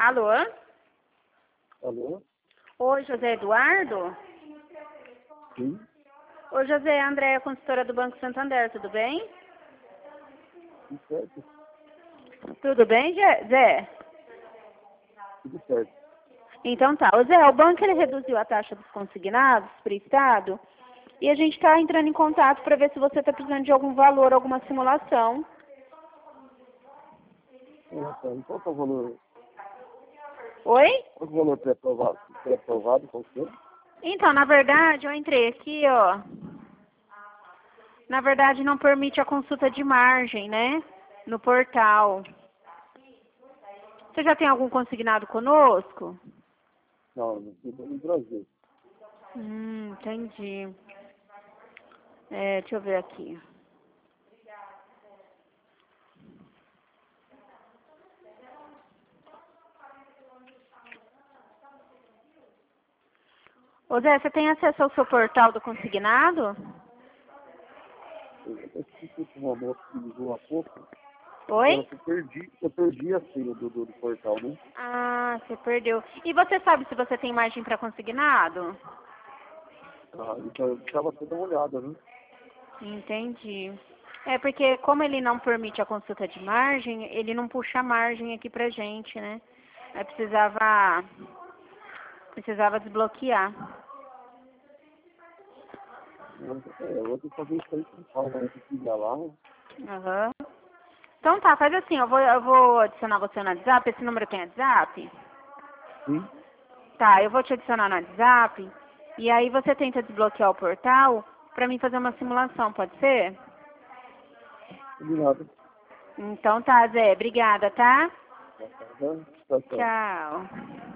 Alô? Alô? Oi, José Eduardo? Sim, Oi, José, Andréia, consultora do Banco Santander, tudo bem? tudo certo? Tudo bem, Zé? Tudo certo. Então tá, o Zé, o banco ele reduziu a taxa dos consignados para o Estado e a gente está entrando em contato para ver se você está precisando de algum valor, alguma simulação. Então, qual que é o valor? Oi? Qual que é o valor pré-aprovado? Pré-aprovado, qual que é? Então, na verdade, eu entrei aqui, ó. Na verdade, não permite a consulta de margem, né? No portal. Você já tem algum consignado conosco? Não, no Brasil. Entendi. Deixa eu ver aqui. Ô Zé, você tem acesso ao seu portal do consignado? Eu até esqueci que uma moto que ligou há pouco. Oi? Eu perdi a senha do portal, né? Ah, você perdeu. E você sabe se você tem margem para consignado? Ah, então eu precisava ter uma olhada, né? Entendi. É porque como ele não permite a consulta de margem, ele não puxa a margem aqui pra gente, né? Aí precisava desbloquear. Eu vou ter que fazer isso aí com calma, né? Tem que ligar lá. Aham. Então tá, faz assim, eu vou adicionar você no WhatsApp, esse número tem WhatsApp? Sim, Tá, eu vou te adicionar no WhatsApp, e aí você tenta desbloquear o portal pra mim fazer uma simulação, pode ser? combinado. Então tá, Zé, obrigada, tá? Tchau, tchau. Tchau.